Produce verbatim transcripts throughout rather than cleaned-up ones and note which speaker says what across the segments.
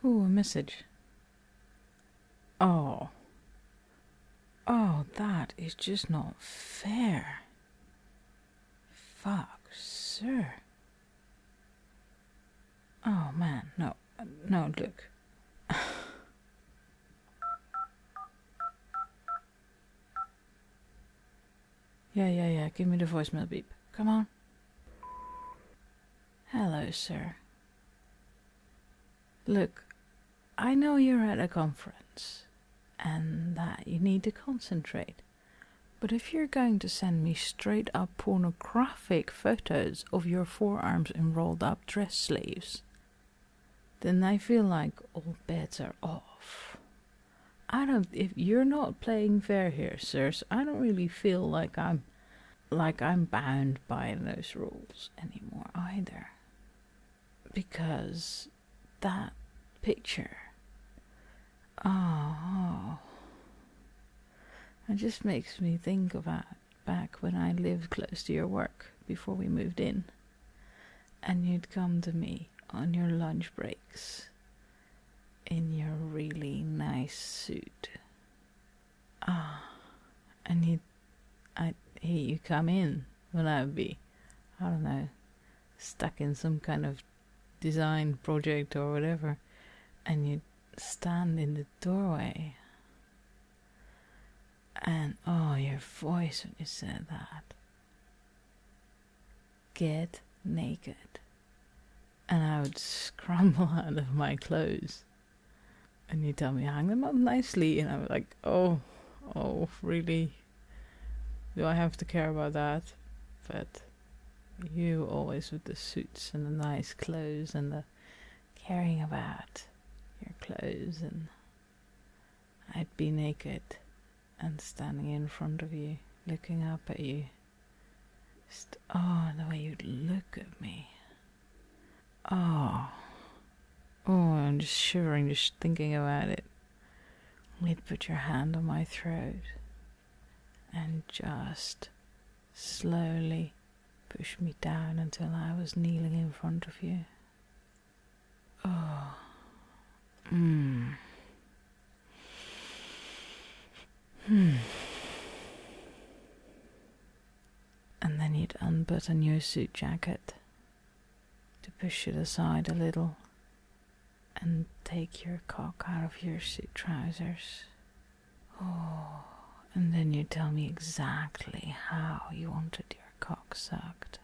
Speaker 1: Ooh, a message. Oh. Oh, that is just not fair. Fuck, sir. Oh, man, no. No, look. Yeah, yeah, yeah, give me the voicemail beep. Come on. Hello, sir. Look, I know you're at a conference and that you need to concentrate. But if you're going to send me straight up pornographic photos of your forearms in rolled up dress sleeves, then I feel like all bets are off. I don't, if you're not playing fair here, sirs, I don't really feel like I'm, like I'm bound by those rules anymore either. Because that picture, oh, it just makes me think about back when I lived close to your work before we moved in, and you'd come to me on your lunch breaks in your really nice suit. Ah, and you'd, I'd hear you come in when I'd be, I don't know, stuck in some kind of design project or whatever, and you'd stand in the doorway. And oh, your voice when you said that. Get naked. And I would scramble out of my clothes. And you tell me, hang them up nicely. And I was like, oh, oh, really? Do I have to care about that? But you always with the suits and the nice clothes and the caring about your clothes. And I'd be naked and standing in front of you, looking up at you. Just, oh, the way you'd look at me. Oh. Oh, I'm just shivering just thinking about it. You'd put your hand on my throat and just slowly push me down until I was kneeling in front of you. Oh. Mmm. Hmm. And then you'd unbutton your suit jacket to push it aside a little and take your cock out of your suit trousers. Oh, and then you'd tell me exactly how you wanted your cock sucked.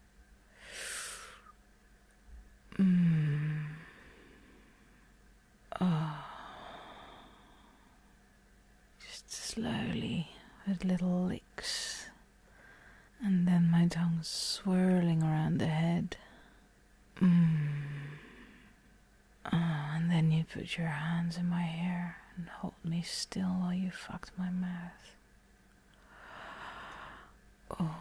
Speaker 1: Mmm. Oh. Slowly, with little licks, and then my tongue swirling around the head. Mm. Oh, and then you put your hands in my hair and hold me still while you fucked my mouth. Oh.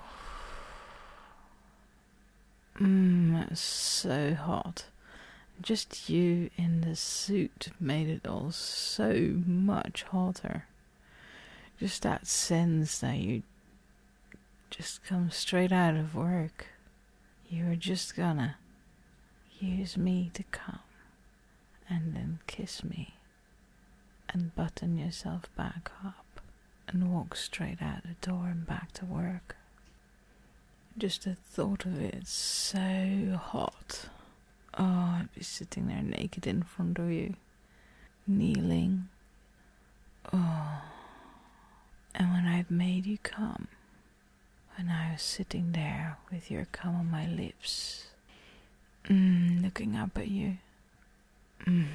Speaker 1: Mmm, it was so hot. Just you in the suit made it all so much hotter. Just that sense that you just come straight out of work. You were just gonna use me to come and then kiss me and button yourself back up and walk straight out the door and back to work. Just the thought of it, it's so hot. Oh, I'd be sitting there naked in front of you, kneeling. Oh. And when I've made you come, when I was sitting there with your cum on my lips, mm, looking up at you, mm,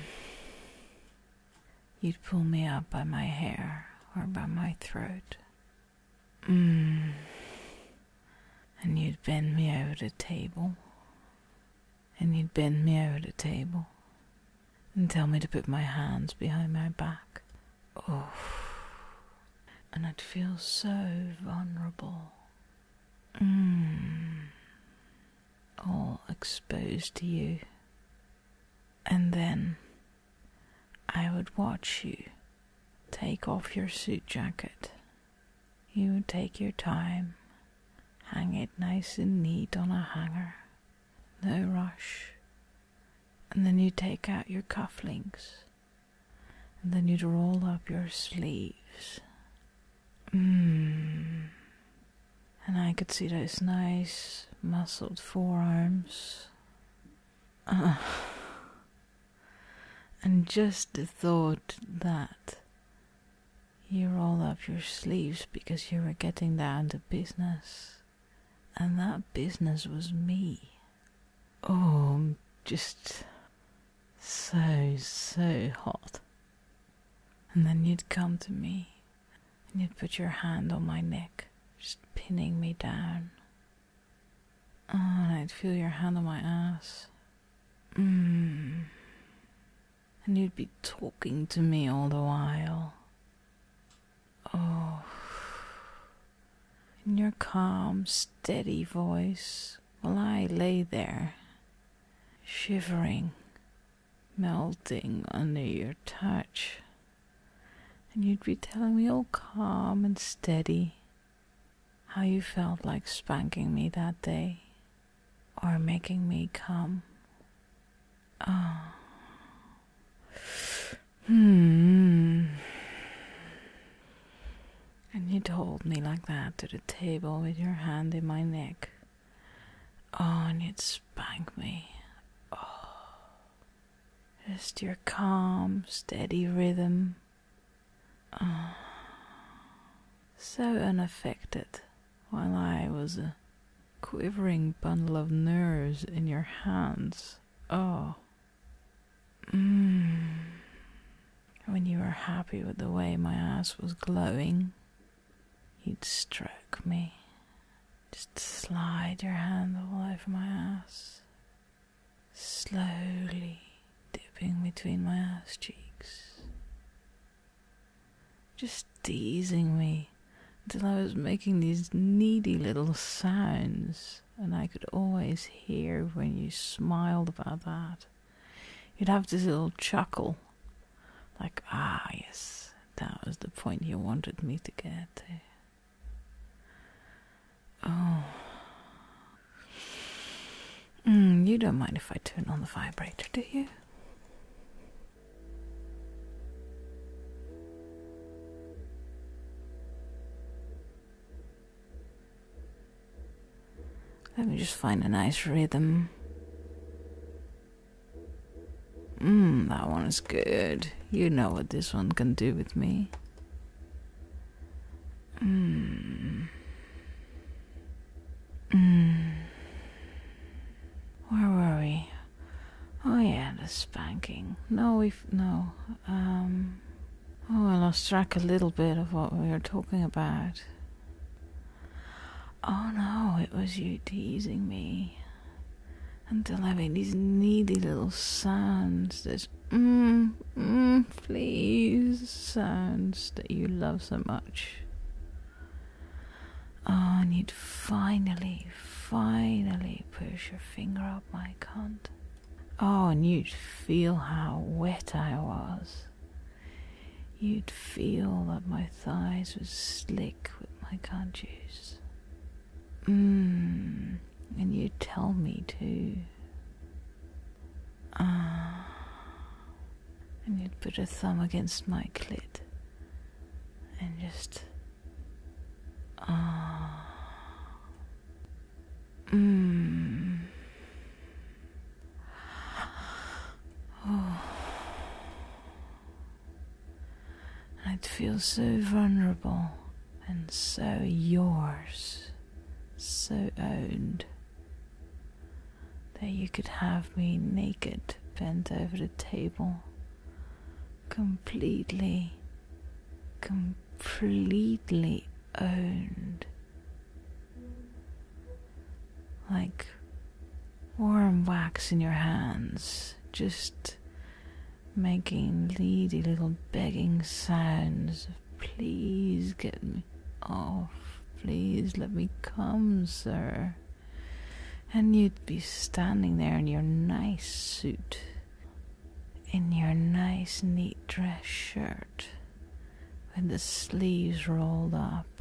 Speaker 1: you'd pull me up by my hair or by my throat, mm, and you'd bend me over the table, and you'd bend me over the table, and tell me to put my hands behind my back. Oh. And I'd feel so vulnerable. Mm. All exposed to you. And then I would watch you take off your suit jacket. You would take your time, hang it nice and neat on a hanger. No rush. And then you take out your cufflinks. And then you'd roll up your sleeves. Mmm. And I could see those nice muscled forearms. Uh, and just the thought that you roll up your sleeves because you were getting down to business. And that business was me. Oh, just so, so hot. And then you'd come to me and you'd put your hand on my neck, just pinning me down. Oh, and I'd feel your hand on my ass. Mmm. And you'd be talking to me all the while. Oh. In your calm, steady voice, while I lay there, shivering, melting under your touch. And you'd be telling me all calm and steady how you felt like spanking me that day, or making me come. Oh. Hmm. And you'd hold me like that to the table with your hand in my neck. Oh, and you'd spank me. Oh. Just your calm, steady rhythm. Oh. So unaffected, while I was a quivering bundle of nerves in your hands. Oh. Mmm. When you were happy with the way my ass was glowing, you'd stroke me. Just slide your hand all over my ass, slowly dipping between my ass cheeks, just teasing me until I was making these needy little sounds, and I could always hear when you smiled about that. You'd have this little chuckle, like, ah, yes, that was the point you wanted me to get to. Oh. Mm, you don't mind if I turn on the vibrator, do you? Let me just find a nice rhythm. Mmm, that one is good. You know what this one can do with me. Mmm. Mmm. Where were we? Oh yeah, the spanking. No, we've... No. Um... Oh, I lost track a little bit of what we were talking about. Oh no, it was you teasing me until I made these needy little sounds, this mm, mm, please sounds that you love so much. Oh, and you'd finally, finally push your finger up my cunt. Oh, and you'd feel how wet I was. You'd feel that my thighs were slick with my cunt juice. Mmm, and you'd tell me too. Ah, and you'd put a thumb against my clit and just ah, mmm. Oh, I'd feel so vulnerable and so yours. So owned that you could have me naked, bent over the table, completely, completely owned, like warm wax in your hands, just making needy little begging sounds of please get me off. Please let me come, sir. And you'd be standing there in your nice suit, in your nice neat dress shirt, with the sleeves rolled up.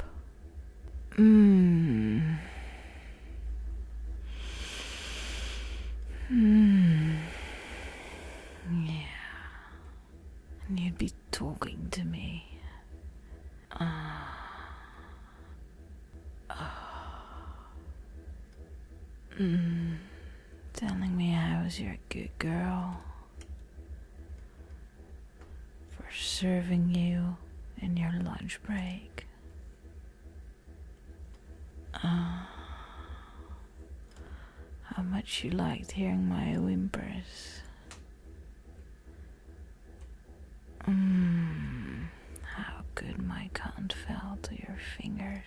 Speaker 1: Mmm. Mmm. be talking to me. Uh, uh, mm, telling me I was your good girl. For serving you in your lunch break. Uh, how much you liked hearing my whimpers. Mmm, how good my cunt felt to your fingers.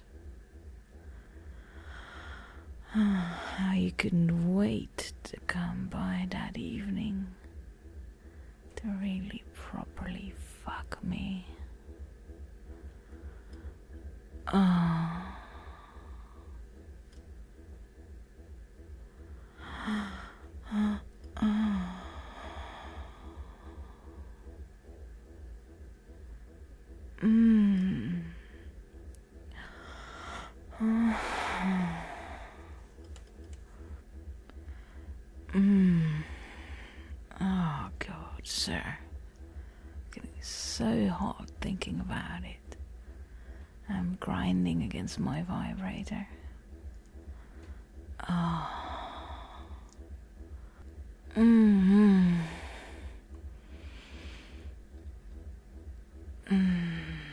Speaker 1: How you couldn't wait to come by that evening to really properly fuck me. Oh. Uh, uh. Mm. Uh. Mm. Oh God, sir. Getting so hot thinking about it. I'm grinding against my vibrator. Oh. Mm-hmm. Mm.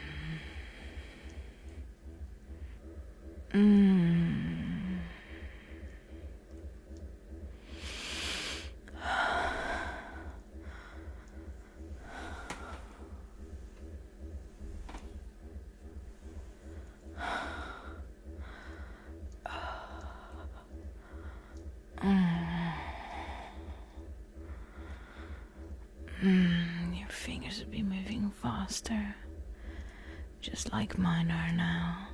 Speaker 1: Mm. Mm, your fingers would be moving faster, just like mine are now.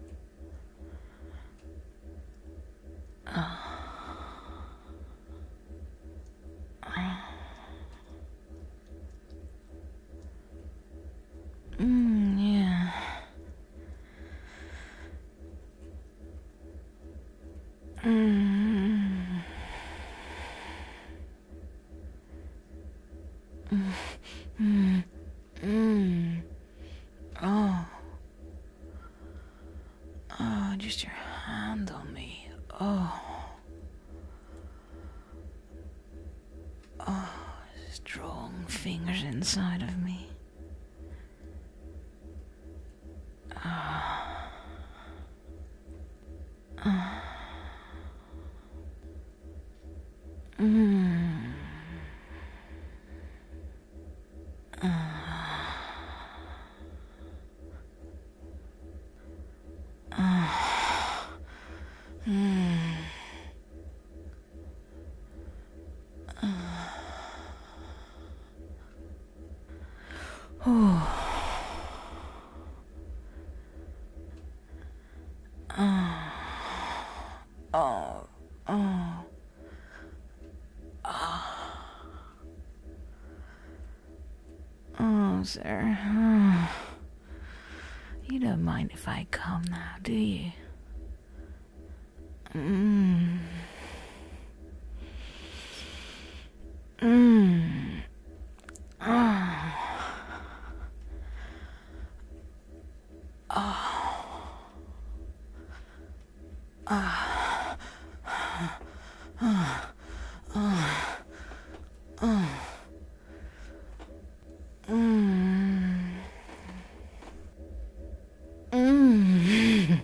Speaker 1: Oh. Oh. Mm, yeah. Mm. Mm. Mm. Mm. Oh. Oh, just your hand on me. Oh. Oh, strong fingers inside of me. Oh. Oh. Mm. Oh. Oh. Mm. Oh. Oh. Oh. Oh. Oh, sir. Oh. You don't mind if I come now, do you? Mmm. Mmm. Oh. Oh. Oh. Oh. Oh. Oh. Mm. Mm.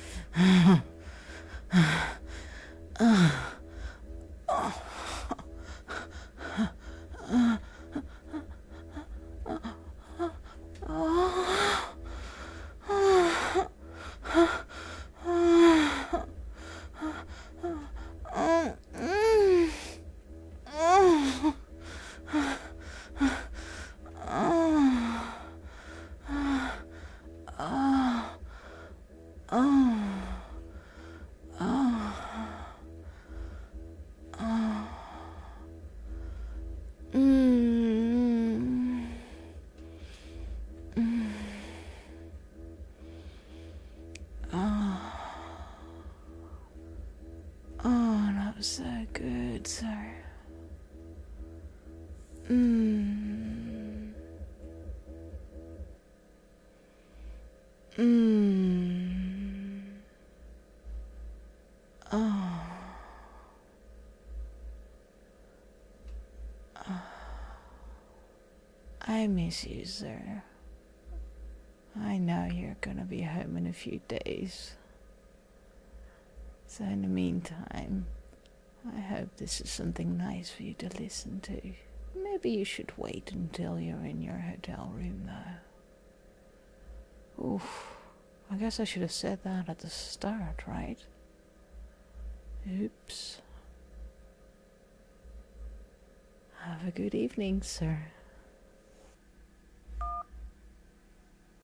Speaker 1: So good, sir. Mm. Oh. Oh. I miss you, sir. I know you're gonna be home in a few days. So in the meantime, I hope this is something nice for you to listen to. Maybe you should wait until you're in your hotel room, though. Oof. I guess I should have said that at the start, right? Oops. Have a good evening, sir.